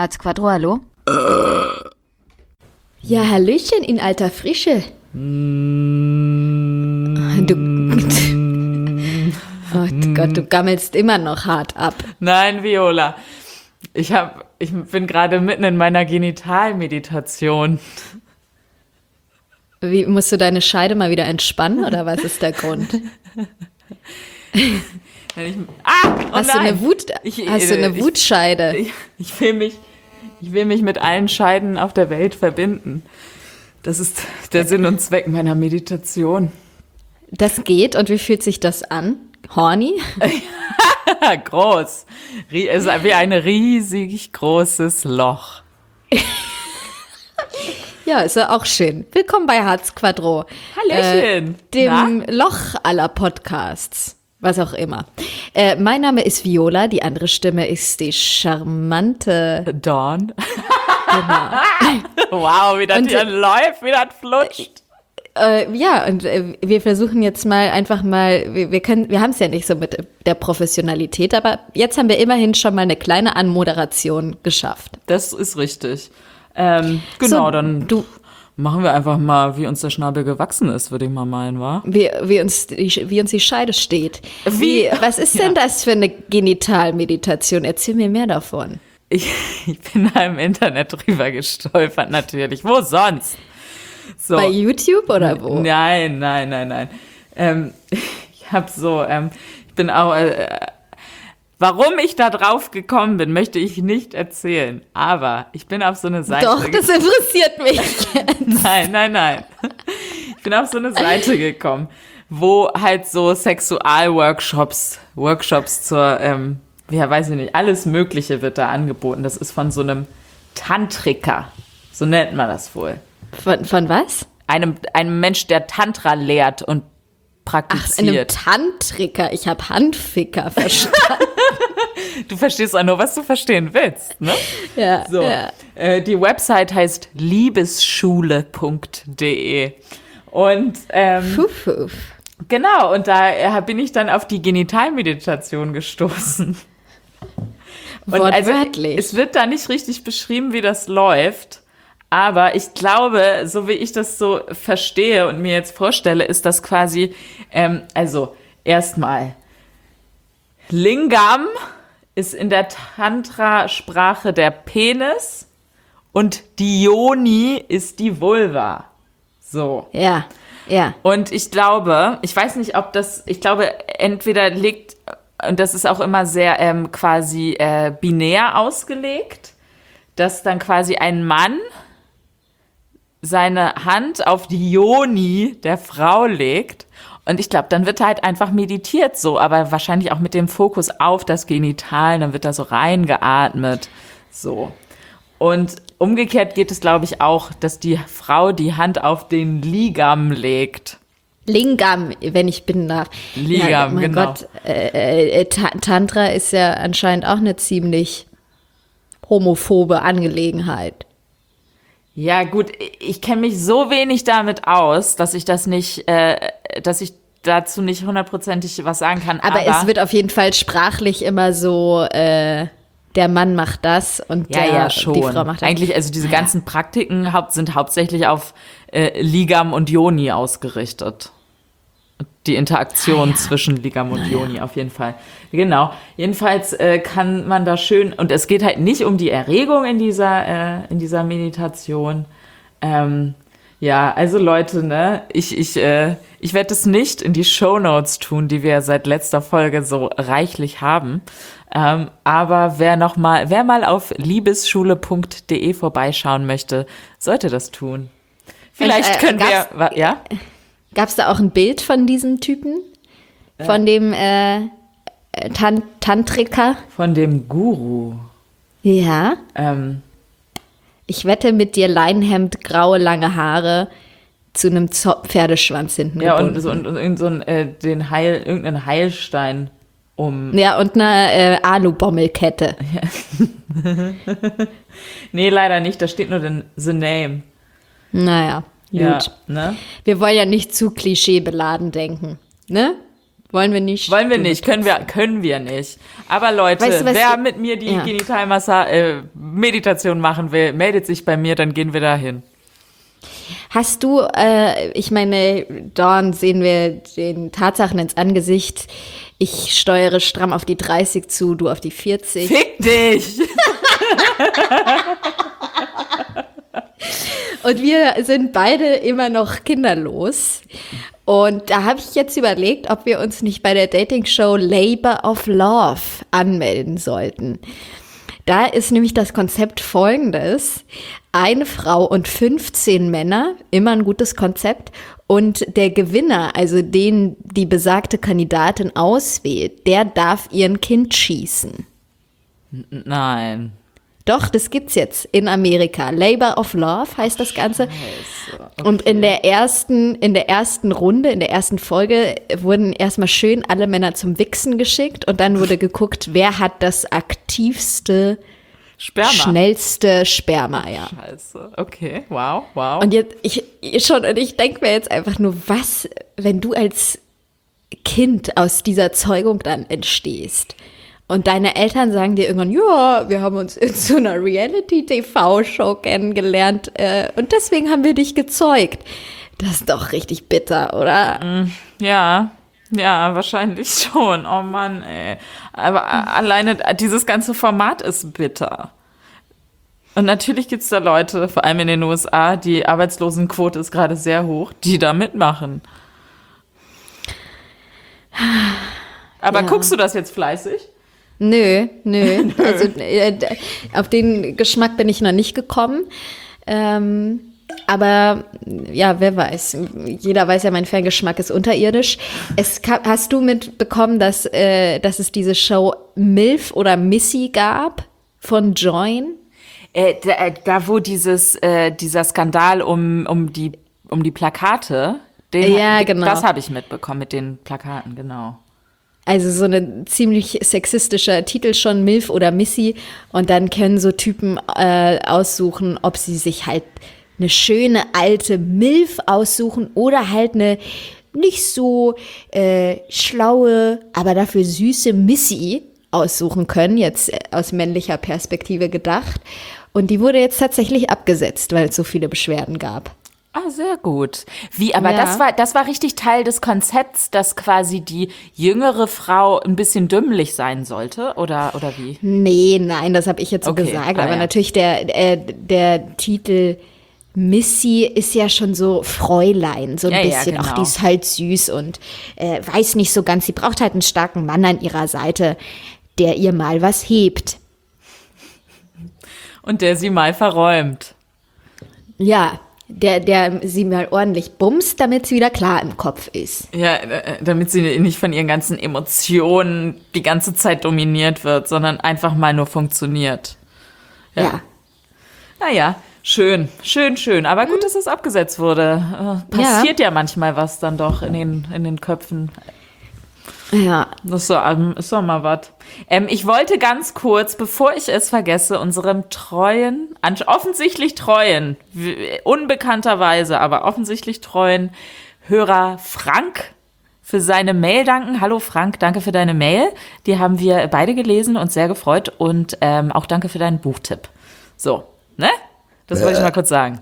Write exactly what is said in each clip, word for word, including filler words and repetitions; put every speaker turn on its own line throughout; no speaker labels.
Harz Quattro, hallo?
Ja, Hallöchen in alter Frische.
Mm.
Du, oh Gott, du gammelst immer noch hart ab.
Nein, Viola. Ich, hab, ich bin gerade mitten in meiner Genitalmeditation.
Wie, musst du deine Scheide mal wieder entspannen oder was ist der Grund?
Wenn ich, ah, oh
hast,
nein.
du eine Wut,
ich,
hast du eine
ich,
Wutscheide?
Ich, ich, will mich, ich will mich mit allen Scheiden auf der Welt verbinden. Das ist der Sinn und Zweck meiner Meditation.
Das geht und wie fühlt sich das an? Horny?
Groß. Es ist wie ein riesig großes Loch.
Ja, ist ja auch schön. Willkommen bei Harz Quattro.
Hallöchen.
Äh, dem
Na?
Loch aller Podcasts. Was auch immer. Äh, mein Name ist Viola, die andere Stimme ist die charmante
Dawn.
Genau.
Wow, wie das
Und,
hier läuft, wie das flutscht.
Äh, ja, und äh, wir versuchen jetzt mal einfach mal, wir, wir können, wir haben es ja nicht so mit der Professionalität, aber jetzt haben wir immerhin schon mal eine kleine Anmoderation geschafft.
Das ist richtig. Ähm, genau,
So,
dann
du-
machen wir einfach mal, wie uns der Schnabel gewachsen ist, würde ich mal meinen, wa?
Wie, wie, uns, die, wie uns die Scheide steht. Wie,
Wie?
was ist denn das für eine Genitalmeditation? Erzähl mir mehr davon.
Ich, ich bin da im Internet drüber gestolpert, natürlich. Wo sonst? So.
Bei YouTube oder wo?
Nein, nein, nein, nein. Ähm, ich habe so, ähm, ich bin auch, äh, warum ich da drauf gekommen bin, möchte ich nicht erzählen. Aber ich bin auf so eine Seite.
Doch, das interessiert mich.
Nein, nein, nein. Ich bin auf so eine Seite gekommen, wo halt so Sexualworkshops, Workshops zur, ähm, ja, weiß ich nicht, alles Mögliche wird da angeboten. Das ist von so einem Tantriker. So nennt man das wohl.
Von, von was?
Einem, einem Mensch, der Tantra lehrt und
Ach, einem
praktiziert.
Tantriker. Ich habe Handficker verstanden.
Du verstehst auch nur, was du verstehen willst, ne?
Ja,
So.
ja.
Äh, die Website heißt liebesschule punkt de. Und ähm,
Puh, puh.
genau, und da äh, bin ich dann auf die Genitalmeditation gestoßen. Und
Wortwörtlich.
es wird da nicht richtig beschrieben, wie das läuft. Aber ich glaube, so wie ich das so verstehe und mir jetzt vorstelle, ist das quasi, ähm, also erstmal, Lingam ist in der Tantra-Sprache der Penis und die Yoni ist die Vulva. So.
Ja, ja.
Und ich glaube, ich weiß nicht, ob das, ich glaube, entweder liegt, und das ist auch immer sehr ähm, quasi äh, binär ausgelegt, dass dann quasi ein Mann seine Hand auf die Yoni der Frau legt. Und ich glaube, dann wird halt einfach meditiert so, aber wahrscheinlich auch mit dem Fokus auf das Genital, dann wird da so reingeatmet. So. Und umgekehrt geht es, glaube ich, auch, dass die Frau die Hand auf den Ligam legt.
Lingam, wenn ich bitten darf.
Lingam,
ja, mein
genau.
Gott, äh, äh, Ta- Tantra ist ja anscheinend auch eine ziemlich homophobe Angelegenheit.
Ja, gut, ich kenne mich so wenig damit aus, dass ich das nicht, äh, dass ich dazu nicht hundertprozentig was sagen kann.
Aber,
Aber,
es wird auf jeden Fall sprachlich immer so, äh, der Mann macht das und
ja,
der,
ja, schon.
die Frau macht das.
Eigentlich, also diese ganzen Praktiken haupt, sind hauptsächlich auf äh, Ligam und Yoni ausgerichtet. Die Interaktion
Ah, ja.
zwischen Ligam und Yoni auf jeden Fall. Genau. Jedenfalls äh, kann man da schön, und es geht halt nicht um die Erregung in dieser, äh, in dieser Meditation. Ähm, ja, also Leute, ne, ich, ich, äh, ich werde es nicht in die Shownotes tun, die wir seit letzter Folge so reichlich haben. Ähm, aber wer noch mal, wer mal auf liebesschule punkt de vorbeischauen möchte, sollte das tun. Vielleicht
äh,
können wir,
gab's-
wa- ja?
Gab es da auch ein Bild von diesem Typen? Von dem äh, Tan- Tantriker?
Von dem Guru.
Ja.
Ähm,
Ich wette mit dir Leinenhemd, graue, lange Haare zu einem Zo- Pferdeschwanz hinten
ja,
gebunden.
und so, und, und irgend so ein, äh, den Heil, irgendeinen Heilstein um.
Ja, und eine äh, Alubommelkette.
Nee, leider nicht, da steht nur den, the name.
Naja, gut.
Ja, ne?
Wir wollen ja nicht zu klischeebeladen denken, ne? Wollen wir nicht.
Wollen wir nicht, können wir, können wir nicht. Aber Leute,
Weißt du, was
wer
ich-
mit mir die
Ja.
Genitalmassa äh, Meditation machen will, meldet sich bei mir, dann gehen wir dahin.
Hast du, äh, ich meine, Dawn sehen wir den Tatsachen ins Angesicht. Ich steuere stramm auf die dreißig zu, du auf die vierzig.
Fick dich!
Und wir sind beide immer noch kinderlos. Und da habe ich jetzt überlegt, ob wir uns nicht bei der Dating-Show Labor of Love anmelden sollten. Da ist nämlich das Konzept folgendes. Eine Frau und fünfzehn Männer, immer ein gutes Konzept. Und der Gewinner, also den die besagte Kandidatin auswählt, der darf ihren Kind schießen.
Nein.
Doch, das gibt's jetzt in Amerika. Labor of Love heißt das Ganze.
Okay.
Und in der ersten, in der ersten Runde, in der ersten Folge wurden erstmal schön alle Männer zum Wichsen geschickt und dann wurde geguckt, wer hat das aktivste,
Sperma.
schnellste Sperma, ja.
Scheiße. Okay, wow, wow.
Und jetzt, ich, ich schon, und ich denke mir jetzt einfach nur, was, wenn du als Kind aus dieser Zeugung dann entstehst und deine Eltern sagen dir irgendwann, ja, wir haben uns in so einer Reality-T V-Show kennengelernt äh, und deswegen haben wir dich gezeugt. Das ist doch richtig bitter, oder?
Ja, ja, wahrscheinlich schon. Oh Mann, ey. Aber a- alleine dieses ganze Format ist bitter. Und natürlich gibt's da Leute, vor allem in den U S A, die Arbeitslosenquote ist gerade sehr hoch, die da mitmachen. Aber
Ja.
guckst du das jetzt fleißig?
Nö, nö. Also äh, d- auf den Geschmack bin ich noch nicht gekommen. Ähm, aber ja, wer weiß. Jeder weiß ja, mein Ferngeschmack ist unterirdisch. Es ka- hast du mitbekommen, dass, äh, dass es diese Show Milf oder Missy gab von Join?
Äh, da, äh, da, wo dieses, äh, dieser Skandal um, um, die, um die Plakate, den,
Ja, genau.
das habe ich mitbekommen mit den Plakaten, genau.
Also so ein ziemlich sexistischer Titel schon, Milf oder Missy. Und dann können so Typen äh, aussuchen, ob sie sich halt eine schöne alte Milf aussuchen oder halt eine nicht so äh, schlaue, aber dafür süße Missy aussuchen können, jetzt äh, aus männlicher Perspektive gedacht. Und die wurde jetzt tatsächlich abgesetzt, weil es so viele Beschwerden gab.
Ah, sehr gut. Wie, aber
Ja.
das war, das war richtig Teil des Konzepts, dass quasi die jüngere Frau ein bisschen dümmlich sein sollte, oder, oder wie?
Nee, nein, das habe ich jetzt so
Okay,
gesagt.
ah,
Aber
ja.
natürlich der, äh, der Titel Missy ist ja schon so Fräulein, so ein
Ja, ja,
bisschen. Ach,
genau.
die ist halt süß und äh, weiß nicht so ganz. Sie braucht halt einen starken Mann an ihrer Seite, der ihr mal was hebt.
Und der sie mal verräumt.
Ja, der, der sie mal ordentlich bumst, damit sie wieder klar im Kopf ist.
Ja, äh, damit sie nicht von ihren ganzen Emotionen die ganze Zeit dominiert wird, sondern einfach mal nur funktioniert.
Ja.
Ja. Naja, schön, schön, schön. Aber gut, dass es abgesetzt wurde. Äh, passiert ja. manchmal was dann doch in den, in den Köpfen.
Ja.
Das ist, so, ähm, ist doch mal was. Ähm, ich wollte ganz kurz, bevor ich es vergesse, unserem treuen, an- offensichtlich treuen, w- unbekannterweise, aber offensichtlich treuen Hörer Frank für seine Mail danken. Hallo Frank, danke für deine Mail. Die haben wir beide gelesen und sehr gefreut. Und ähm, auch danke für deinen Buchtipp. So, ne? Das wollte ich mal kurz sagen.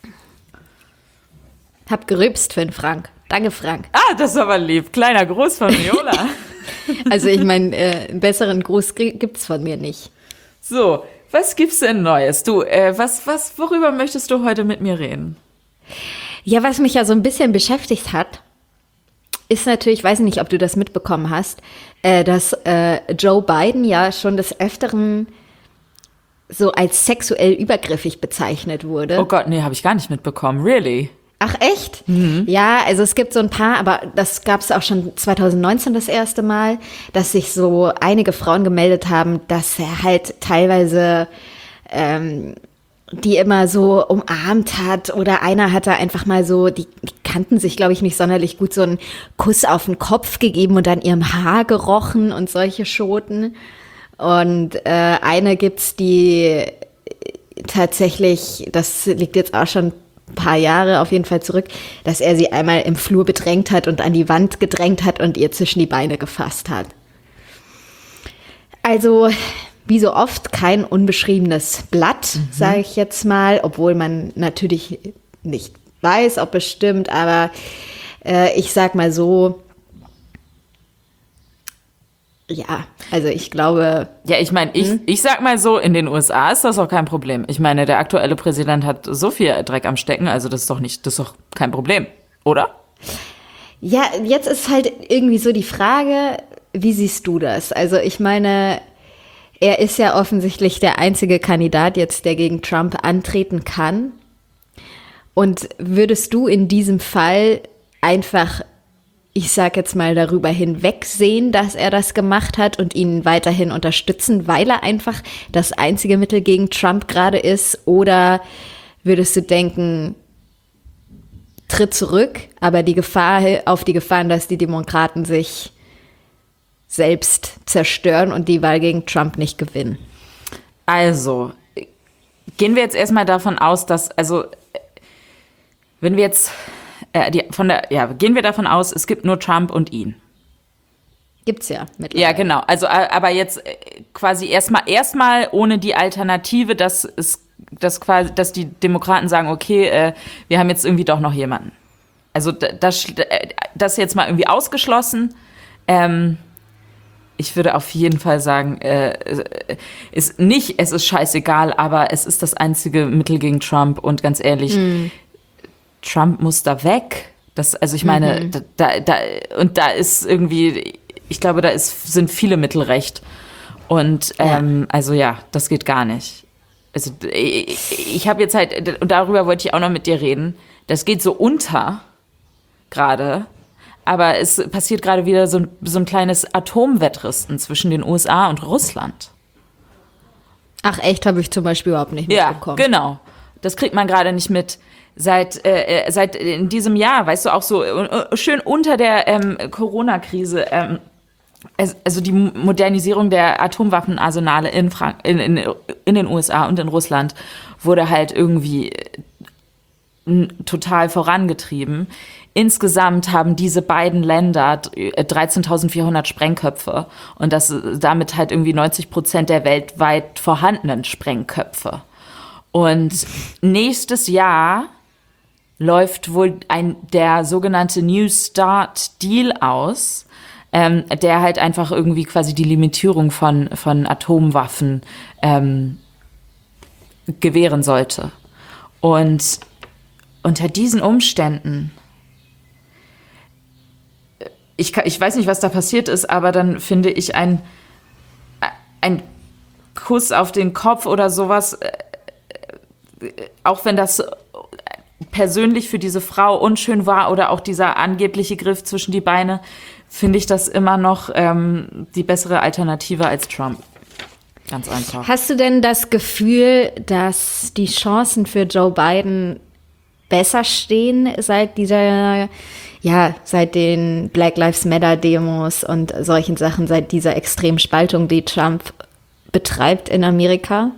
Hab gerübst für den Frank. Danke, Frank.
Ah, das ist aber lieb. Kleiner Gruß von Viola.
Also ich meine, äh, einen besseren Gruß gi- gibt's von mir nicht.
So, was gibt's denn Neues? Du, äh, was, was, worüber möchtest du heute mit mir reden?
Ja, was mich ja so ein bisschen beschäftigt hat, ist natürlich, ich weiß nicht, ob du das mitbekommen hast, äh, dass äh, Joe Biden ja schon des Öfteren so als sexuell übergriffig bezeichnet wurde.
Oh Gott, nee, habe ich gar nicht mitbekommen. Really?
Ach echt? Ja, also es gibt so ein paar, aber das gab es auch schon zwanzig neunzehn das erste Mal, dass sich so einige Frauen gemeldet haben, dass er halt teilweise ähm, die immer so umarmt hat oder einer hat da einfach mal so, die, die kannten sich, glaube ich, nicht sonderlich gut, so einen Kuss auf den Kopf gegeben und an ihrem Haar gerochen und solche Schoten. Und äh, eine gibt's, die tatsächlich, das liegt jetzt auch schon ein paar Jahre auf jeden Fall zurück, dass er sie einmal im Flur bedrängt hat und an die Wand gedrängt hat und ihr zwischen die Beine gefasst hat. Also wie so oft kein unbeschriebenes Blatt, mhm. sage ich jetzt mal, obwohl man natürlich nicht weiß, ob es stimmt, aber äh, ich sag mal so, ja, also ich glaube...
Ja, ich meine, ich, hm? ich sag mal so, in den U S A ist das auch kein Problem. Ich meine, der aktuelle Präsident hat so viel Dreck am Stecken, also das ist doch nicht, das ist doch kein Problem, oder?
Ja, jetzt ist halt irgendwie so die Frage, wie siehst du das? Also ich meine, er ist ja offensichtlich der einzige Kandidat jetzt, der gegen Trump antreten kann. Und würdest du in diesem Fall einfach... ich sag jetzt mal, darüber hinwegsehen, dass er das gemacht hat und ihn weiterhin unterstützen, weil er einfach das einzige Mittel gegen Trump gerade ist? Oder würdest du denken, tritt zurück, aber die Gefahr, auf die Gefahren, dass die Demokraten sich selbst zerstören und die Wahl gegen Trump nicht gewinnen?
Also, gehen wir jetzt erstmal davon aus, dass, also, wenn wir jetzt... Äh, die, von der, ja, gehen wir davon aus, es gibt nur Trump und ihn.
Gibt's ja mittlerweile.
Ja, genau. Also, aber jetzt quasi erstmal erstmal ohne die Alternative, dass es, dass quasi, dass die Demokraten sagen, okay, äh, wir haben jetzt irgendwie doch noch jemanden. Also das, das jetzt mal irgendwie ausgeschlossen. Ähm, ich würde auf jeden Fall sagen, äh, ist nicht, es ist scheißegal, aber es ist das einzige Mittel gegen Trump. Und ganz ehrlich, hm. Trump muss da weg. Das, also ich meine, mhm. da, da, und da ist irgendwie, ich glaube, da ist, sind viele Mittel recht. Und ähm, ja. also ja, das geht gar nicht. Also ich, ich habe jetzt halt, und darüber wollte ich auch noch mit dir reden, das geht so unter gerade, aber es passiert gerade wieder so, so ein kleines Atomwettrüsten zwischen den U S A und Russland.
Ach echt, habe ich zum Beispiel überhaupt nicht mitbekommen.
Ja, genau. Das kriegt man gerade nicht mit. Seit, äh, seit in diesem Jahr, weißt du, auch so äh, schön unter der ähm, Corona-Krise, ähm, also die Modernisierung der Atomwaffenarsenale in, Frank- in, in, in den U S A und in Russland wurde halt irgendwie äh, total vorangetrieben. Insgesamt haben diese beiden Länder dreizehntausendvierhundert Sprengköpfe und das damit halt irgendwie neunzig Prozent der weltweit vorhandenen Sprengköpfe. Und nächstes Jahr läuft wohl ein, der sogenannte New Start Deal aus, ähm, der halt einfach irgendwie quasi die Limitierung von, von Atomwaffen ähm, gewähren sollte. Und unter diesen Umständen, ich, ich weiß nicht, was da passiert ist, aber dann finde ich ein, ein Kuss auf den Kopf oder sowas, äh, auch wenn das persönlich für diese Frau unschön war oder auch dieser angebliche Griff zwischen die Beine, finde ich das immer noch ähm, die bessere Alternative als Trump. Ganz einfach.
Hast du denn das Gefühl, dass die Chancen für Joe Biden besser stehen seit dieser, ja, seit den Black Lives Matter Demos und solchen Sachen, seit dieser extremen Spaltung, die Trump betreibt in Amerika?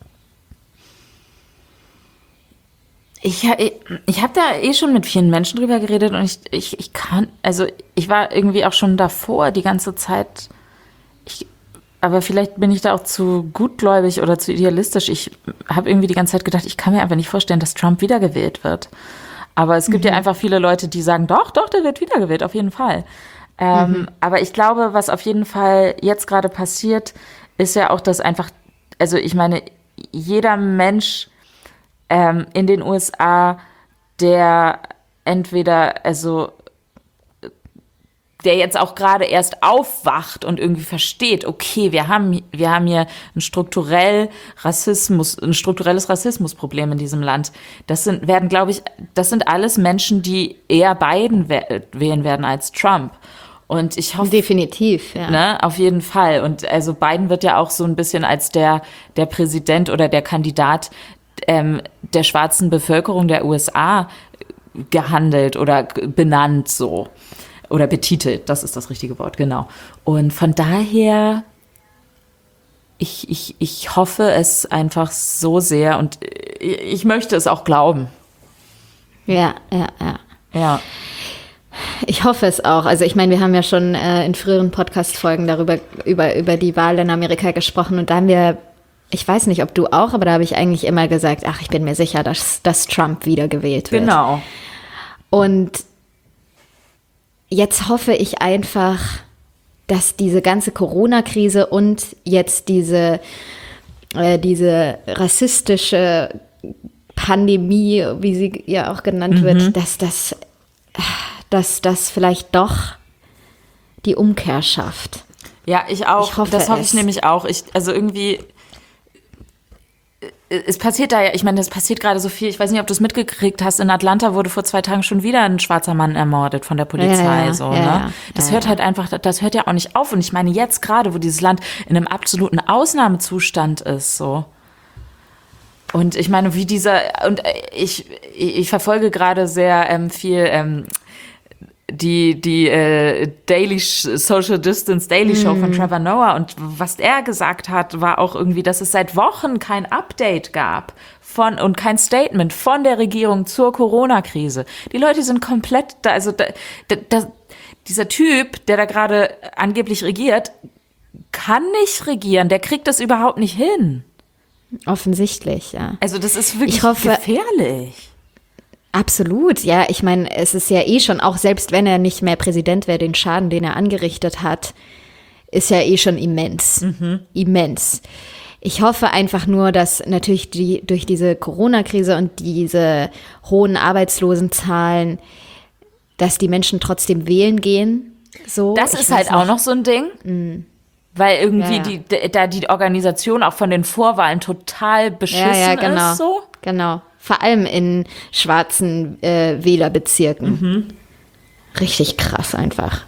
Ich, ich, ich habe da eh schon mit vielen Menschen drüber geredet und ich, ich, ich kann, also ich war irgendwie auch schon davor die ganze Zeit, ich, aber vielleicht bin ich da auch zu gutgläubig oder zu idealistisch. Ich habe irgendwie die ganze Zeit gedacht, ich kann mir einfach nicht vorstellen, dass Trump wiedergewählt wird. Aber es gibt mhm. ja einfach viele Leute, die sagen, doch, doch, der wird wiedergewählt, auf jeden Fall. Ähm, mhm. Aber ich glaube, was auf jeden Fall jetzt gerade passiert, ist ja auch, dass einfach, also ich meine, jeder Mensch ähm, in den U S A, der entweder, also der jetzt auch gerade erst aufwacht und irgendwie versteht, okay, wir haben, wir haben hier ein strukturell Rassismus, ein strukturelles Rassismusproblem in diesem Land. Das sind, werden, glaube ich, das sind alles Menschen, die eher Biden wählen werden als Trump. Und ich hoffe.
Definitiv, ja.
Ne, auf jeden Fall. Und also Biden wird ja auch so ein bisschen als der, der Präsident oder der Kandidat ähm, der schwarzen Bevölkerung der U S A gehandelt oder benannt so. Oder betitelt, das ist das richtige Wort, genau. Und von daher, ich, ich, ich hoffe es einfach so sehr und ich möchte es auch glauben.
Ja, ja, ja.
Ja.
Ich hoffe es auch. Also ich meine, wir haben ja schon äh, in früheren Podcast-Folgen darüber über, über die Wahl in Amerika gesprochen und da haben wir, ich weiß nicht, ob du auch, aber da habe ich eigentlich immer gesagt, ach, ich bin mir sicher, dass, dass Trump wiedergewählt wird.
Genau.
Und jetzt hoffe ich einfach, dass diese ganze Corona-Krise und jetzt diese, äh, diese rassistische Pandemie, wie sie ja auch genannt mhm. wird, dass das, dass das vielleicht doch die Umkehr schafft.
Ja, ich auch.
Ich hoffe
das hoffe
es.
ich nämlich auch. Ich, also irgendwie, es passiert da ja, ich meine, es passiert gerade so viel. Ich weiß nicht, ob du es mitgekriegt hast. In Atlanta wurde vor zwei Tagen schon wieder ein schwarzer Mann ermordet von der Polizei.
Ja, ja,
so,
ja,
ne?
ja,
das
ja,
hört
ja.
halt einfach, das hört ja auch nicht auf. Und ich meine, jetzt gerade, wo dieses Land in einem absoluten Ausnahmezustand ist, so. Und ich meine, wie dieser, und ich, ich verfolge gerade sehr ähm, viel ähm, die, die äh, Daily Social Distance Daily Show mm. von Trevor Noah. Und was er gesagt hat, war auch irgendwie, dass es seit Wochen kein Update gab von und kein Statement von der Regierung zur Corona-Krise. Die Leute sind komplett da, also da, da, da, dieser Typ, der da gerade angeblich regiert, kann nicht regieren. Der kriegt das überhaupt nicht hin.
Offensichtlich, ja.
Also das ist wirklich
ich hoffe,
gefährlich.
Absolut, ja. Ich meine, es ist ja eh schon, auch selbst wenn er nicht mehr Präsident wäre, den Schaden, den er angerichtet hat, ist ja eh schon immens. Mhm. Immens. Ich hoffe einfach nur, dass natürlich die, durch diese Corona-Krise und diese hohen Arbeitslosenzahlen, dass die Menschen trotzdem wählen gehen. So,
das ist halt nicht. Auch noch so ein Ding. Mhm. Weil irgendwie ja, ja. die da die Organisation auch von den Vorwahlen total beschissen ja, ja,
genau,
ist. So.
Genau. Vor allem in schwarzen äh, Wählerbezirken. Mhm. Richtig krass einfach.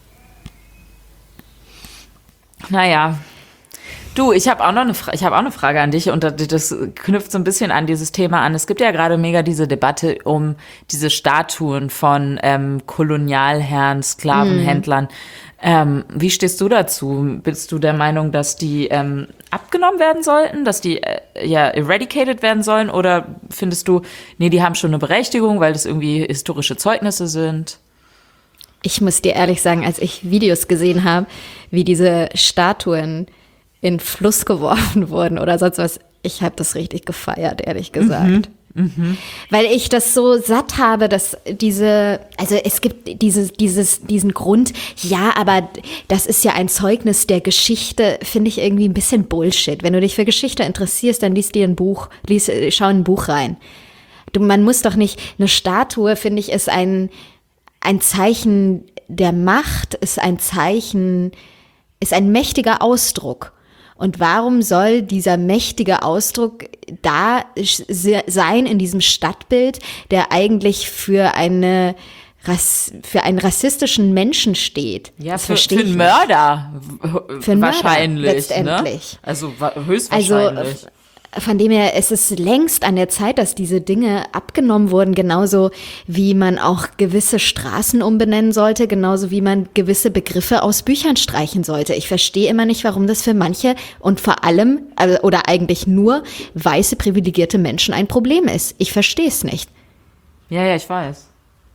Naja. Du, ich habe auch noch eine Fra- ich habe auch eine Frage an dich und das knüpft so ein bisschen an dieses Thema an. Es gibt ja gerade mega diese Debatte um diese Statuen von ähm, Kolonialherren, Sklavenhändlern. Mhm. Ähm, wie stehst du dazu? Bist du der Meinung, dass die ähm, abgenommen werden sollten, dass die äh, ja eradicated werden sollen? Oder findest du, nee, die haben schon eine Berechtigung, weil das irgendwie historische Zeugnisse sind?
Ich muss dir ehrlich sagen, als ich Videos gesehen habe, wie diese Statuen in Fluss geworfen wurden oder sonst was, ich habe das richtig gefeiert, ehrlich gesagt. Mhm. Mhm. Weil ich das so satt habe, dass diese, also es gibt dieses, dieses, diesen Grund, ja, aber das ist ja ein Zeugnis der Geschichte, finde ich irgendwie ein bisschen Bullshit. Wenn du dich für Geschichte interessierst, dann liest dir ein Buch, lies, schau in ein Buch rein. Du, man muss doch nicht, eine Statue, finde ich, ist ein, ein Zeichen der Macht, ist ein Zeichen, ist ein mächtiger Ausdruck. Und warum soll dieser mächtige Ausdruck da sein in diesem Stadtbild, der eigentlich für eine für einen rassistischen Menschen steht?
Ja, das für, für einen Mörder
für einen
wahrscheinlich.
Mörder, letztendlich.
Ne? Also höchstwahrscheinlich.
Also, von dem her, es ist längst an der Zeit, dass diese Dinge abgenommen wurden, genauso wie man auch gewisse Straßen umbenennen sollte, genauso wie man gewisse Begriffe aus Büchern streichen sollte. Ich verstehe immer nicht, warum das für manche und vor allem, oder eigentlich nur weiße privilegierte Menschen ein Problem ist. Ich verstehe es nicht.
Ja, ja, ich weiß.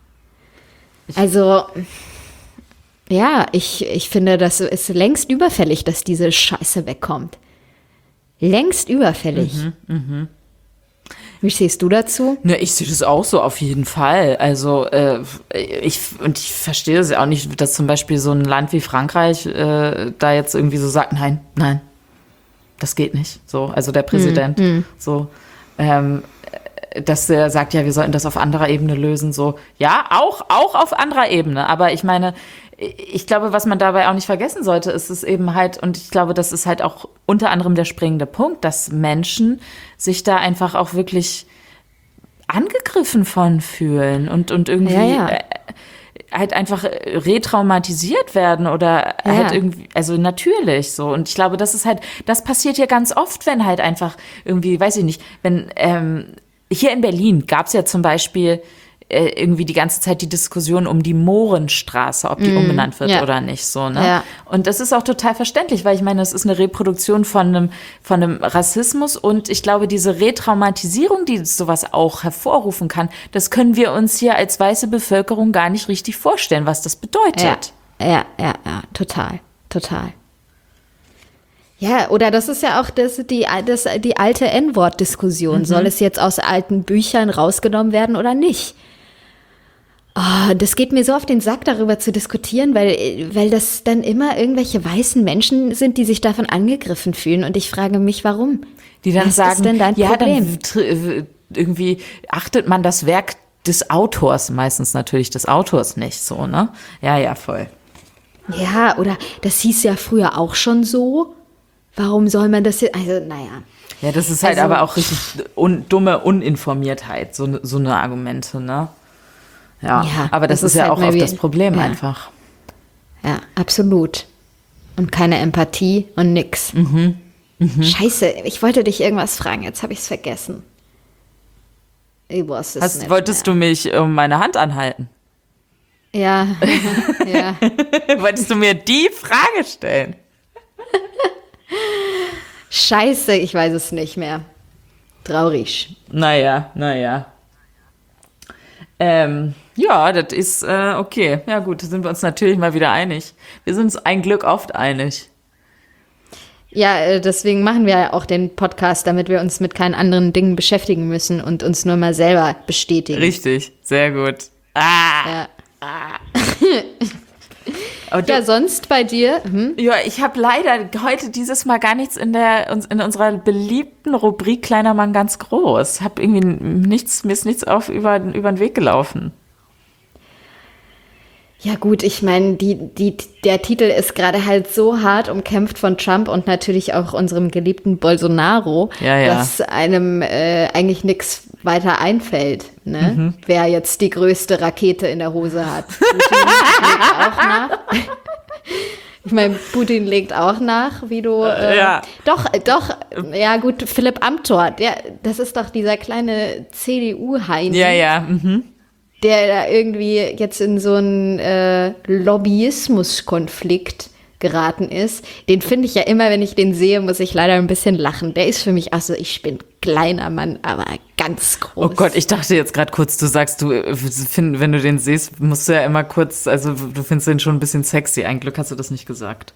Ich
also, ja, ich, ich finde, das ist längst überfällig, dass diese Scheiße wegkommt. Längst überfällig. Mhm, mh. Wie stehst du dazu?
Ne, ich sehe das auch so auf jeden Fall. Also äh, ich und ich verstehe das ja auch nicht, dass zum Beispiel so ein Land wie Frankreich äh, da jetzt irgendwie so sagt, nein, nein, das geht nicht. So, also der Präsident, mhm. so, ähm, dass er sagt, ja, wir sollten das auf anderer Ebene lösen. So, ja, auch auch auf anderer Ebene. Aber ich meine, ich glaube, was man dabei auch nicht vergessen sollte, ist es eben halt, und ich glaube, das ist halt auch unter anderem der springende Punkt, dass Menschen sich da einfach auch wirklich angegriffen von fühlen und, und irgendwie ja, ja. Äh, halt einfach retraumatisiert werden oder ja. halt irgendwie, also natürlich so. Und ich glaube, das ist halt, das passiert ja ganz oft, wenn halt einfach irgendwie, weiß ich nicht, wenn, ähm, hier in Berlin gab es ja zum Beispiel äh, irgendwie die ganze Zeit die Diskussion um die Mohrenstraße, ob die mm, umbenannt wird ja. oder nicht, so, ne? Ja. Und das ist auch total verständlich, weil ich meine, das ist eine Reproduktion von einem, von einem Rassismus und ich glaube, diese Retraumatisierung, die sowas auch hervorrufen kann, das können wir uns hier als weiße Bevölkerung gar nicht richtig vorstellen, was das bedeutet.
Ja, ja, ja, ja total, total. Ja, oder das ist ja auch das, die, das, die alte En-Wort-Diskussion. Mhm. Soll es jetzt aus alten Büchern rausgenommen werden oder nicht? Oh, das geht mir so auf den Sack, darüber zu diskutieren, weil, weil das dann immer irgendwelche weißen Menschen sind, die sich davon angegriffen fühlen. Und ich frage mich, warum?
Die dann
Was
sagen,
ist denn dein
ja,
Problem?
dann irgendwie achtet man das Werk des Autors, meistens natürlich des Autors nicht so, ne? Ja, ja, voll.
Ja, oder das hieß ja früher auch schon so. Warum soll man das jetzt, also naja.
Ja, das ist halt also, aber auch richtig un, dumme Uninformiertheit, so, so eine Argumente, ne? Ja, ja aber das, das ist, ist ja halt auch oft das Problem ja. einfach.
Ja, absolut. Und keine Empathie und nix.
Mhm. Mhm.
Scheiße, ich wollte dich irgendwas fragen, jetzt habe ich es vergessen. Ich wusste es
Hast,
nicht
wolltest
mehr.
du mich um meine Hand anhalten?
Ja, ja.
Wolltest du mir die Frage stellen?
Scheiße, ich weiß es nicht mehr. Traurig.
Naja, naja. Ähm, ja, das ist äh, okay. Ja gut, da sind wir uns natürlich mal wieder einig. Wir sind uns ein Glück oft einig.
Ja, deswegen machen wir ja auch den Podcast, damit wir uns mit keinen anderen Dingen beschäftigen müssen und uns nur mal selber bestätigen.
Richtig, sehr gut. Ah!
Ja.
Ah.
Ja, sonst bei dir? Hm?
Ja, ich habe leider heute dieses Mal gar nichts in der in unserer beliebten Rubrik Kleiner Mann ganz groß. Hab irgendwie nichts, mir ist nichts auf über, über den Weg gelaufen.
Ja gut, ich meine, die, die, der Titel ist gerade halt so hart umkämpft von Trump und natürlich auch unserem geliebten Bolsonaro,
ja, ja.
dass einem äh, eigentlich nichts weiter einfällt, ne? Mhm. Wer jetzt die größte Rakete in der Hose hat. Putin legt auch nach. Ich meine, Putin legt auch nach, wie du... Äh,
ja.
Doch, doch, ja gut, Philipp Amthor, der, das ist doch dieser kleine C D U-Heini.
Ja, ja, mhm.
Der da irgendwie jetzt in so einen äh, Lobbyismus-Konflikt geraten ist. Den finde ich ja immer, wenn ich den sehe, muss ich leider ein bisschen lachen. Der ist für mich, also ich bin kleiner Mann, aber ganz groß.
Oh Gott, ich dachte jetzt gerade kurz, du sagst, du, wenn du den siehst, musst du ja immer kurz, also du findest den schon ein bisschen sexy. Ein Glück hast du das nicht gesagt.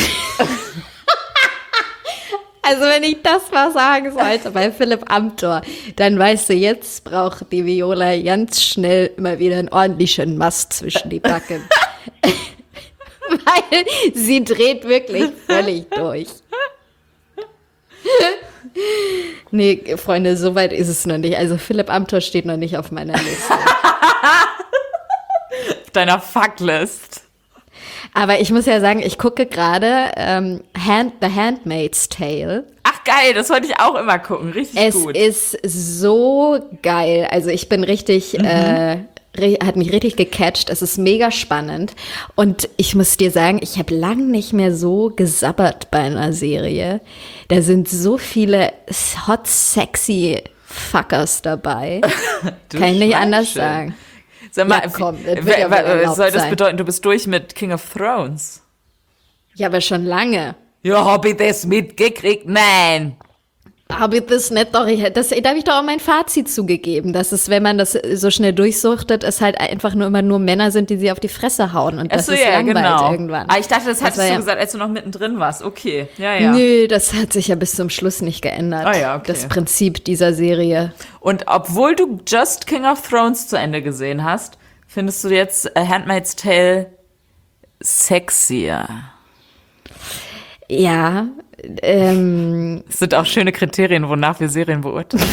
Also wenn ich das mal sagen sollte bei Philipp Amthor, dann weißt du, jetzt braucht die Viola ganz schnell immer wieder einen ordentlichen Mast zwischen die Backen. Weil sie dreht wirklich völlig durch. Nee, Freunde, so weit ist es noch nicht. Also Philipp Amthor steht noch nicht auf meiner Liste.
Auf deiner Fucklist.
Aber ich muss ja sagen, ich gucke gerade ähm, Hand, The Handmaid's Tale.
Ach geil, das wollte ich auch immer gucken, richtig
es
gut.
Es ist so geil. Also ich bin richtig, mhm. äh, hat mich richtig gecatcht. Es ist mega spannend. Und ich muss dir sagen, ich habe lang nicht mehr so gesabbert bei einer Serie. Da sind so viele hot, sexy Fuckers dabei. Kann ich nicht anders sagen.
Sag mal,
ja, komm, das
w-
ja
w- soll das
sein.
bedeuten, du bist durch mit King of Thrones?
Ja, aber schon lange.
Ja, hab ich das mitgekriegt? Nein.
Habe ich das nicht doch, ich, das, da habe ich doch auch mein Fazit zugegeben, dass es, wenn man das so schnell durchsuchtet, es halt einfach nur immer nur Männer sind, die sie auf die Fresse hauen und das
Achso,
ist
ja,
langweilig
genau.
irgendwann.
Ah, ich dachte, das hattest
das
du
ja,
gesagt, als du noch mittendrin warst. Okay, ja, ja.
Nö, das hat sich ja bis zum Schluss nicht geändert.
Ah, ja, okay.
Das Prinzip dieser Serie.
Und obwohl du just King of Thrones zu Ende gesehen hast, findest du jetzt A Handmaid's Tale sexier?
Ja, ähm.
Das sind auch schöne Kriterien, wonach wir Serien beurteilen.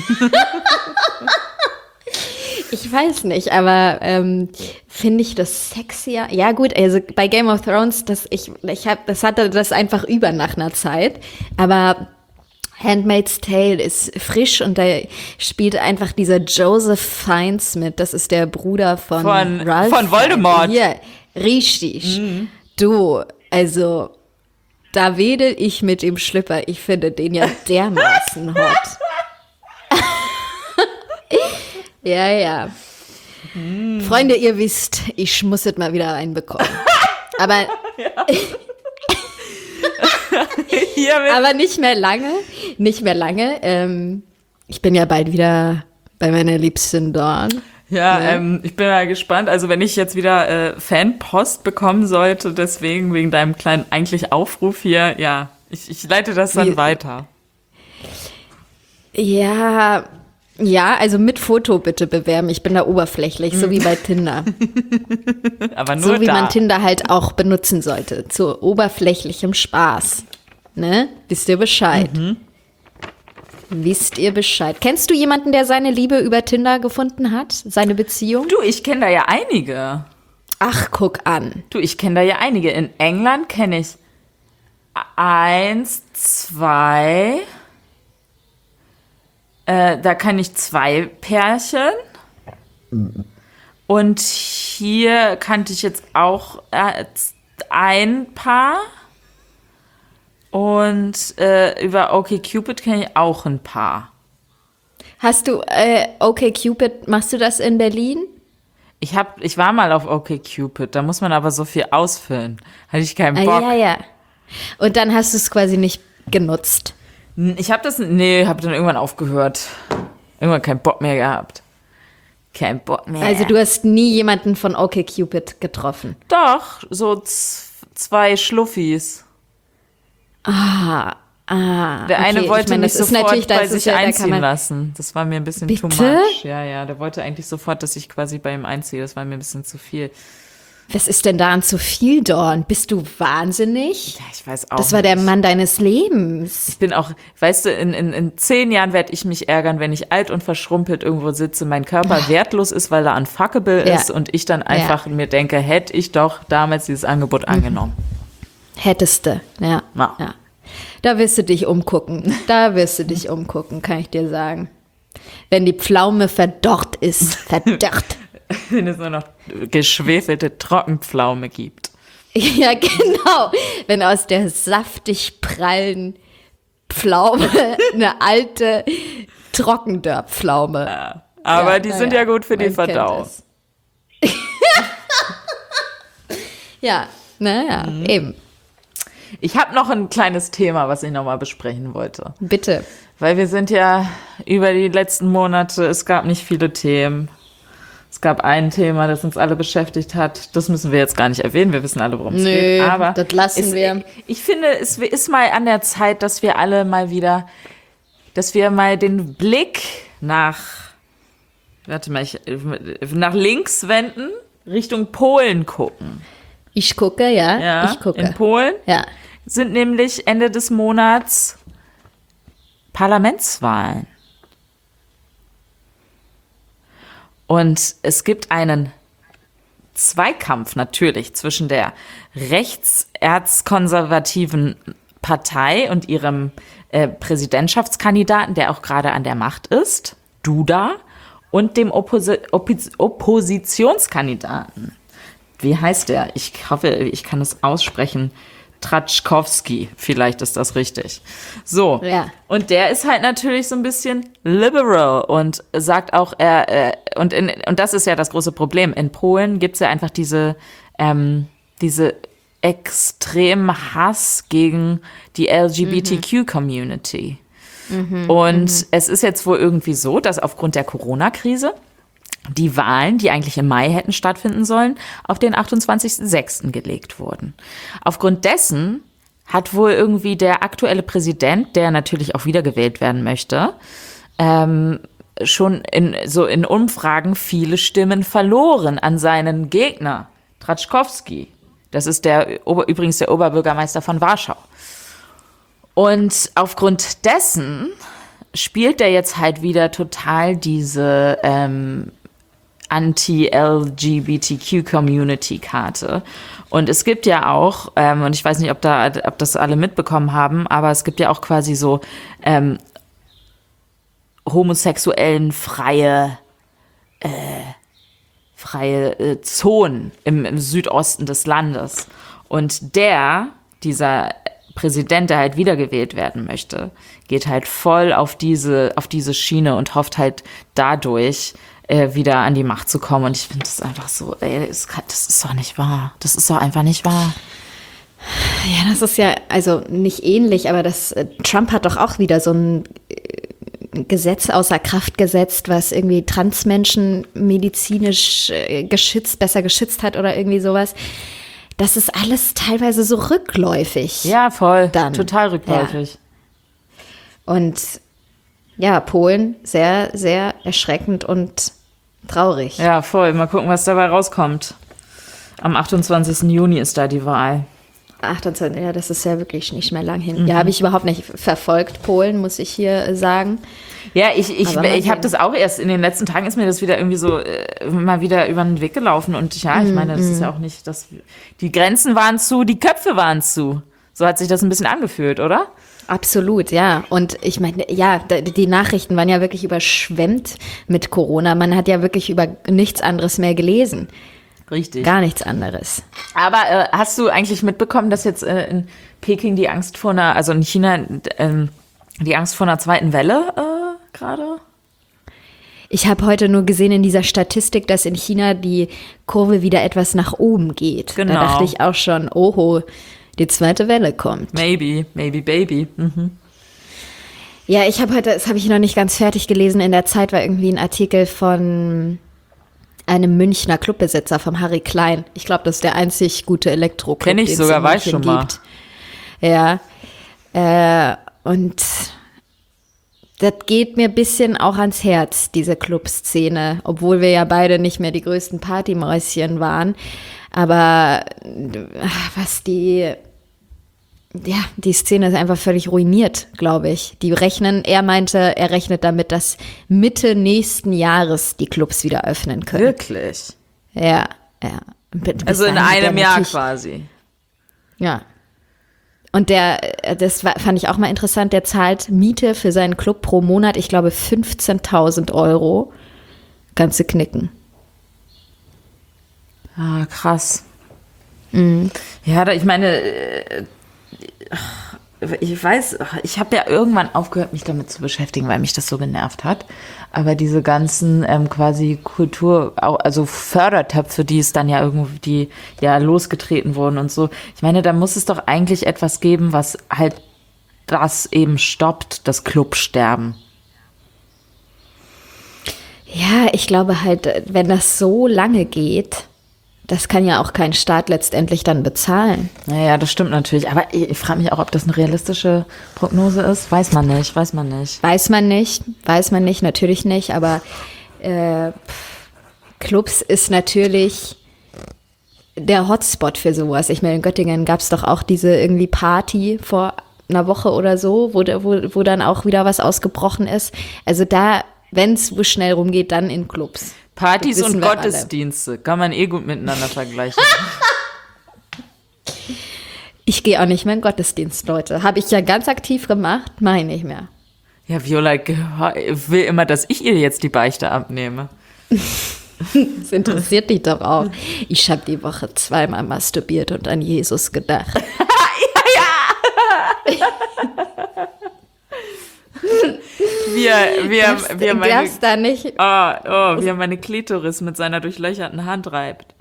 Ich weiß nicht, aber ähm, finde ich das sexier? Ja gut, also bei Game of Thrones, das ich, ich hab, das hatte das einfach über nach einer Zeit, aber Handmaid's Tale ist frisch und da spielt einfach dieser Joseph Fiennes mit. Das ist der Bruder von
Von,
Ralph.
von Voldemort.
Hier, richtig.
Mhm.
Du, also da wedel ich mit dem Schlüpper. Ich finde den ja dermaßen hot. Ja, ja. Mm. Freunde, ihr wisst, ich muss es mal wieder reinbekommen. Aber, aber nicht mehr lange, nicht mehr lange. Ähm, ich bin ja bald wieder bei meiner liebsten Dawn.
Ja, ne? ähm, ich bin mal gespannt. Also wenn ich jetzt wieder äh, Fanpost bekommen sollte, deswegen wegen deinem kleinen eigentlich Aufruf hier, ja, ich, ich leite das dann Wie? weiter.
Ja, ja, also mit Foto bitte bewerben. Ich bin da oberflächlich, so wie bei Tinder.
Aber nur
so wie
da.
man Tinder halt auch benutzen sollte, zu oberflächlichem Spaß. Ne? Wisst ihr Bescheid? Mhm. Wisst ihr Bescheid? Kennst du jemanden, der seine Liebe über Tinder gefunden hat? Seine Beziehung?
Du, ich kenne da ja einige.
Ach, guck an.
Du, ich kenne da ja einige. In England kenne ich eins, zwei. Äh, da kenne ich zwei Pärchen. Und hier kannte ich jetzt auch äh, ein Paar. Und äh, über OkCupid kenne ich auch ein paar.
Hast du äh, OkCupid, machst du das in Berlin?
Ich hab, ich war mal auf OkCupid, da muss man aber so viel ausfüllen. Hatte ich keinen Bock.
Ah, ja, ja. Und dann hast du es quasi nicht genutzt.
Ich habe das, nee, habe dann irgendwann aufgehört. Irgendwann keinen Bock mehr gehabt. Kein Bock mehr.
Also du hast nie jemanden von OkCupid getroffen?
Doch, so z- zwei Schluffis.
Ah, ah.
Der eine
okay.
wollte
ich mein,
mich sofort bei sich
ja,
einziehen lassen. Das war mir ein bisschen
Bitte?
too much. Ja, ja, der wollte eigentlich sofort, dass ich quasi bei ihm einziehe. Das war mir ein bisschen zu viel.
Was ist denn daran zu viel, Dawn? Bist du wahnsinnig?
Ja, ich weiß auch
Das war
nicht.
der Mann deines Lebens.
Ich bin auch, weißt du, in, in, in zehn Jahren werde ich mich ärgern, wenn ich alt und verschrumpelt irgendwo sitze, mein Körper wertlos ist, weil er unfuckable
Ja.
ist und ich dann einfach
Ja.
mir denke, hätte ich doch damals dieses Angebot angenommen.
Hätteste, ja.
Ja.
ja. Da wirst du dich umgucken. Da wirst du dich umgucken, kann ich dir sagen. Wenn die Pflaume verdorrt ist. Verdorrt.
Wenn es nur noch geschwefelte Trockenpflaume gibt.
Ja, genau. Wenn aus der saftig prallen Pflaume eine alte Trockendörrpflaume.
Ja. Aber
ja,
die sind ja, ja gut für die Verdauung.
Ja, naja, mhm. eben.
Ich habe noch ein kleines Thema, was ich nochmal besprechen wollte.
Bitte.
Weil wir sind ja über die letzten Monate, es gab nicht viele Themen. Es gab ein Thema, das uns alle beschäftigt hat. Das müssen wir jetzt gar nicht erwähnen. Wir wissen alle, worum es geht. Aber
das lassen
es,
wir.
Ich finde, es ist mal an der Zeit, dass wir alle mal wieder, dass wir mal den Blick nach, warte mal, ich, nach links wenden, Richtung Polen gucken.
Ich gucke, ja.
Ja,
ich gucke.
in Polen
ja.
sind nämlich Ende des Monats Parlamentswahlen. Und es gibt einen Zweikampf natürlich zwischen der rechtserzkonservativen Partei und ihrem äh, Präsidentschaftskandidaten, der auch gerade an der Macht ist, Duda, und dem Opposi- Oppos- Oppositionskandidaten. Wie heißt der? Ich hoffe, ich kann es aussprechen. Trzaskowski, vielleicht ist das richtig. So,
ja.
Und der ist halt natürlich so ein bisschen liberal und sagt auch, er äh, und in, und das ist ja das große Problem. In Polen gibt's ja einfach diese ähm, diese extremen Hass gegen die L G B T Q-Community. Mhm, und mhm. es ist jetzt wohl irgendwie so, dass aufgrund der Corona-Krise die Wahlen, die eigentlich im Mai hätten stattfinden sollen, auf den achtundzwanzigsten sechsten gelegt wurden. Aufgrund dessen hat wohl irgendwie der aktuelle Präsident, der natürlich auch wiedergewählt werden möchte, ähm, schon in, so in Umfragen viele Stimmen verloren an seinen Gegner, Trzaskowski. Das ist der übrigens der Oberbürgermeister von Warschau. Und aufgrund dessen spielt er jetzt halt wieder total diese ähm, Anti-L G B T Q-Community-Karte. Und es gibt ja auch, ähm, und ich weiß nicht, ob, da, ob das alle mitbekommen haben, aber es gibt ja auch quasi so ähm, homosexuellen freie, äh, freie äh, Zonen im, im Südosten des Landes. Und der, dieser Präsident, der halt wiedergewählt werden möchte, geht halt voll auf diese, auf diese Schiene und hofft halt dadurch, äh, wieder an die Macht zu kommen. Und ich finde das einfach so, ey, das, kann, das ist doch nicht wahr. Das ist doch einfach nicht wahr.
Ja, das ist ja, also nicht ähnlich, aber das äh, Trump hat doch auch wieder so ein äh, Gesetz außer Kraft gesetzt, was irgendwie Transmenschen medizinisch äh, geschützt, besser geschützt hat oder irgendwie sowas. Das ist alles teilweise so rückläufig.
Ja, voll.
Dann.
Total rückläufig.
Ja. Und ja, Polen, sehr, sehr erschreckend und traurig.
Ja, voll. Mal gucken, was dabei rauskommt. Am achtundzwanzigsten Juni ist da die Wahl.
achtundzwanzig, ja, das ist ja wirklich nicht mehr lang hin. Mhm. Ja, habe ich überhaupt nicht verfolgt, Polen, muss ich hier sagen.
Ja, ich, ich, ich habe das auch erst, in den letzten Tagen ist mir das wieder irgendwie so äh, mal wieder über den Weg gelaufen. Und ja, ich meine, das ist ja auch nicht, dass die Grenzen waren zu, die Köpfe waren zu. So hat sich das ein bisschen angefühlt, oder?
Absolut, ja. Und ich meine, ja, die Nachrichten waren ja wirklich überschwemmt mit Corona. Man hat ja wirklich über nichts anderes mehr gelesen.
Richtig.
Gar nichts anderes.
Aber äh, hast du eigentlich mitbekommen, dass jetzt äh, in Peking die Angst vor einer, also in China, äh, die Angst vor einer zweiten Welle äh, gerade?
Ich habe heute nur gesehen in dieser Statistik, dass in China die Kurve wieder etwas nach oben geht.
Genau.
Da dachte ich auch schon, oho, die zweite Welle kommt.
Maybe, maybe baby. Mhm.
Ja, ich habe heute, das habe ich noch nicht ganz fertig gelesen, in der Zeit war irgendwie ein Artikel von einem Münchner Clubbesitzer, vom Harry Klein. Ich glaube, das ist der einzig gute Elektroclub,
kenn ich
den
sogar,
es in
weiß
München
schon mal.
gibt. Ja, äh, und das geht mir ein bisschen auch ans Herz, diese Clubszene, obwohl wir ja beide nicht mehr die größten Partymäuschen waren. Aber was die, ja, die Szene ist einfach völlig ruiniert, glaube ich. Die rechnen, er meinte, er rechnet damit, dass Mitte nächsten Jahres die Clubs wieder öffnen können.
Wirklich?
Ja, ja. Bis
Also in
dahin
einem
der
Jahr
natürlich-
quasi.
Ja. Und der, das war, fand ich auch mal interessant, der zahlt Miete für seinen Club pro Monat, ich glaube fünfzehntausend Euro. Kannst du knicken.
Ah, krass.
Mhm.
Ja, da- ich meine, äh, ich weiß, ich habe ja irgendwann aufgehört, mich damit zu beschäftigen, weil mich das so genervt hat. Aber diese ganzen ähm, quasi Kultur, au- also Fördertöpfe, die es dann ja irgendwie ja losgetreten wurden und so. Ich meine, da muss es doch eigentlich etwas geben, was halt das eben stoppt, das Clubsterben.
Ja, ich glaube halt, wenn das so lange geht, das kann ja auch kein Staat letztendlich dann bezahlen.
Naja, das stimmt natürlich. Aber ich, ich frage mich auch, ob das eine realistische Prognose ist. Weiß man nicht, weiß man nicht.
Weiß man nicht, weiß man nicht, natürlich nicht, aber äh, pff, Clubs ist natürlich der Hotspot für sowas. Ich meine, in Göttingen gab es doch auch diese irgendwie Party vor einer Woche oder so, wo, wo, wo dann auch wieder was ausgebrochen ist. Also da, wenn es schnell rumgeht, dann in Clubs.
Partys
Das wissen
und
wir
Gottesdienste kann man eh gut miteinander vergleichen.
Ich gehe auch nicht mehr in Gottesdienst, Leute. Habe ich ja ganz aktiv gemacht, mache ich nicht mehr.
Ja, Viola gehör- will immer, dass ich ihr jetzt die Beichte abnehme.
Das interessiert dich doch auch. Ich habe die Woche zweimal masturbiert und an Jesus gedacht.
Wir, wir,
Darfst,
wir meine,
darfst da nicht.
oh, oh, wie er meine Klitoris mit seiner durchlöcherten Hand reibt.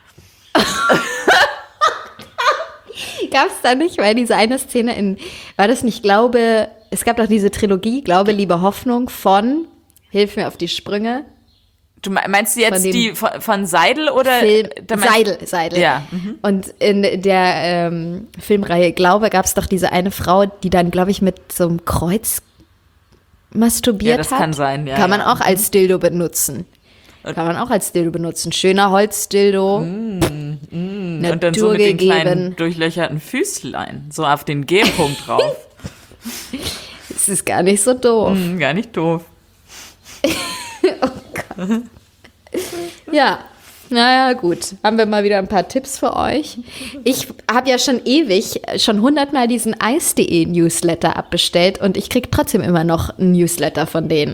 Gab es da nicht, weil diese eine Szene in, war das nicht Glaube, es gab doch diese Trilogie, Glaube, Liebe, Hoffnung von, hilf mir auf die Sprünge,
Du me- meinst du jetzt
Von dem
die von, von Seidel oder?
Film,
da meinst-
Seidel, Seidel.
Ja. Mhm.
Und in der ähm, Filmreihe Glaube gab es doch diese eine Frau, die dann, glaube ich, mit so einem Kreuz masturbiert
Ja, das
hat.
kann sein, ja,
Kann man
ja.
auch als Dildo benutzen. Kann man auch als Dildo benutzen. Schöner Holzdildo.
Und dann so mit den kleinen durchlöcherten Füßlein, so auf den G-Punkt drauf.
Das ist gar nicht so doof.
Hm, gar nicht doof.
Ja, naja, gut. Haben wir mal wieder ein paar Tipps für euch. Ich habe ja schon ewig, schon hundertmal diesen eis punkt de Newsletter abbestellt und ich kriege trotzdem immer noch einen Newsletter von denen.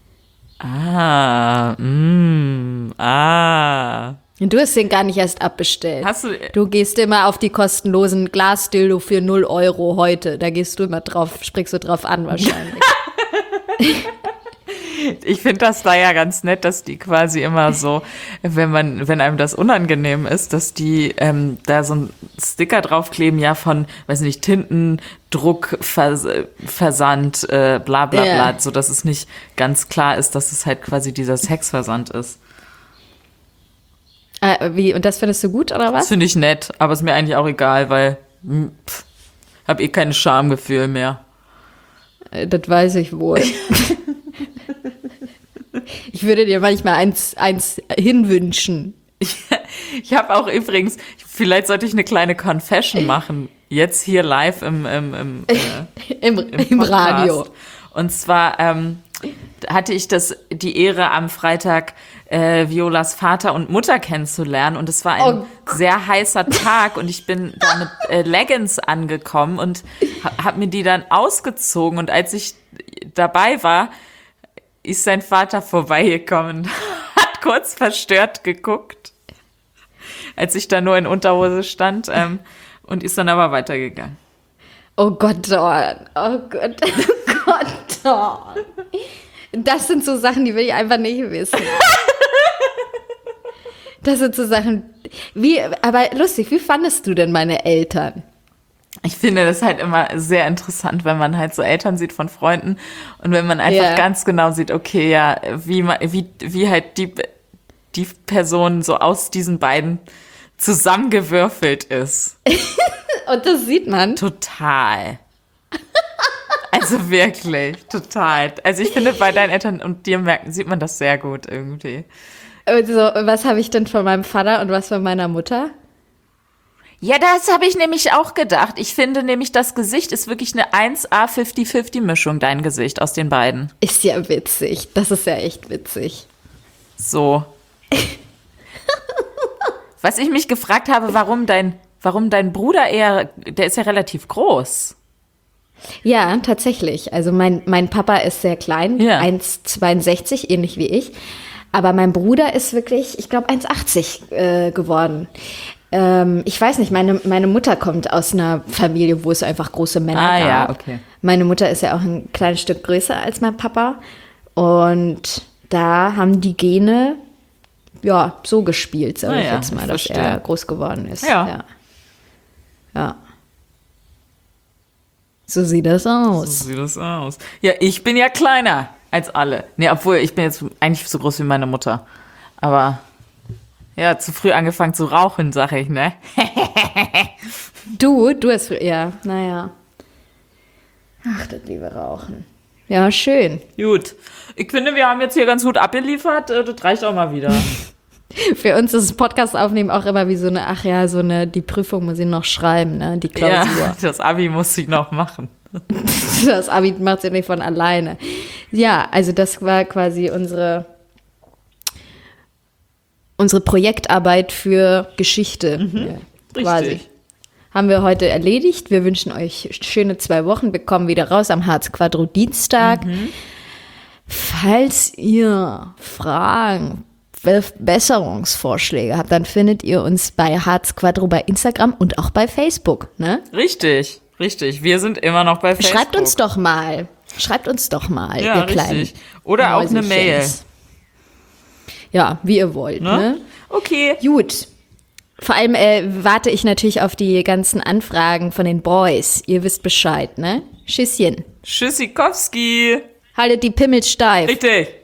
Ah, mm, ah.
Und du hast den gar nicht erst abbestellt.
Hast du,
Du gehst immer auf die kostenlosen Glasdildo für null Euro heute. Da gehst du immer drauf, springst du drauf an wahrscheinlich.
Ich finde das da ja ganz nett, dass die quasi immer so, wenn man, wenn einem das unangenehm ist, dass die ähm, da so einen Sticker draufkleben, ja von, weiß nicht, Tintendruck, Vers Versand, äh, bla bla
Ja.
bla, so dass es nicht ganz klar ist, dass es halt quasi dieser Sexversand ist.
Äh, wie, und das findest du gut, oder
Das
was?
finde ich nett, aber ist mir eigentlich auch egal, weil hm, pff, hab eh kein Schamgefühl mehr.
Äh, Das weiß ich wohl. Ich würde dir manchmal eins, eins hinwünschen.
Ich, ich habe auch übrigens, vielleicht sollte ich eine kleine Confession machen, jetzt hier live im, im, im, äh,
Im,
im,
im
Podcast.
Radio.
Und zwar ähm, hatte ich das die Ehre, am Freitag äh, Violas Vater und Mutter kennenzulernen. Und es war ein
Oh
sehr heißer Tag und ich bin da mit äh, Leggings angekommen und ha habe mir die dann ausgezogen. Und als ich dabei war, ist sein Vater vorbeigekommen, hat kurz verstört geguckt, als ich da nur in Unterhose stand, ähm, und ist dann aber weitergegangen.
Oh Gott, Dorn. Oh Gott, oh Gott, Dorn. Das sind so Sachen, die will ich einfach nicht wissen. Das sind so Sachen, wie, aber lustig, wie fandest du denn meine Eltern?
Ich finde das halt immer sehr interessant, wenn man halt so Eltern sieht von Freunden und wenn man einfach
Ja.
ganz genau sieht, okay, ja, wie, ma- wie, wie halt die, die Person so aus diesen beiden zusammengewürfelt ist.
Und das sieht man.
Total. Also wirklich, total. Also ich finde, bei deinen Eltern und dir merken, sieht man das sehr gut irgendwie.
Also, was habe ich denn von meinem Vater und was von meiner Mutter?
Ja, das habe ich nämlich auch gedacht. Ich finde nämlich, das Gesicht ist wirklich eine eins A fünfzig fünfzig Mischung, dein Gesicht aus den beiden.
Ist ja witzig. Das ist ja echt witzig.
So. Was ich mich gefragt habe, warum dein, warum dein Bruder eher, der ist ja relativ groß.
Ja, tatsächlich. Also mein, mein Papa ist sehr klein,
Ja.
eins Komma zweiundsechzig, ähnlich wie ich. Aber mein Bruder ist wirklich, ich glaube, eins Komma achtzig äh, geworden. Ähm, ich weiß nicht, meine, meine Mutter kommt aus einer Familie, wo es einfach große Männer
Ah,
gab.
ja, okay.
Meine Mutter ist ja auch ein kleines Stück größer als mein Papa. Und da haben die Gene, ja, so gespielt, sage
Ah,
ich
ja,
jetzt mal,
ich
dass
verstehe.
er groß geworden ist.
Ja.
Ja. Ja. So sieht das aus.
So sieht das aus. Ja, ich bin ja kleiner als alle. Nee, obwohl, ich bin jetzt eigentlich so groß wie meine Mutter. Aber ja, zu früh angefangen zu rauchen, sag ich, ne?
Du, du hast, ja, naja. Ach, das liebe Rauchen. Ja, schön.
Gut. Ich finde, wir haben jetzt hier ganz gut abgeliefert. Äh, Das reicht auch mal wieder.
Für uns ist das Podcast aufnehmen auch immer wie so eine, ach ja, so eine, die Prüfung muss ich noch schreiben, ne, die Klausur.
Ja, das Abi muss ich noch machen.
Das Abi macht sie nicht von alleine. Ja, also das war quasi unsere, unsere Projektarbeit für Geschichte. Ja, quasi.
Richtig.
Haben wir heute erledigt. Wir wünschen euch schöne zwei Wochen. Wir kommen wieder raus am Harz Quadro Dienstag. Falls ihr Fragen, Be- Besserungsvorschläge habt, dann findet ihr uns bei Harz Quadro bei Instagram und auch bei Facebook. Ne?
Richtig, richtig. Wir sind immer noch bei Facebook.
Schreibt uns doch mal. Schreibt uns doch mal,
Ja,
ihr kleinen
richtig. Oder auch eine Mail.
Mäuserchens. Ja, wie ihr wollt.
Ne?
Ne?
Okay.
Gut. Vor allem äh, warte ich natürlich auf die ganzen Anfragen von den Boys. Ihr wisst Bescheid, ne? Tschüsschen.
Tschüssikowski.
Haltet die Pimmel steif.
Richtig.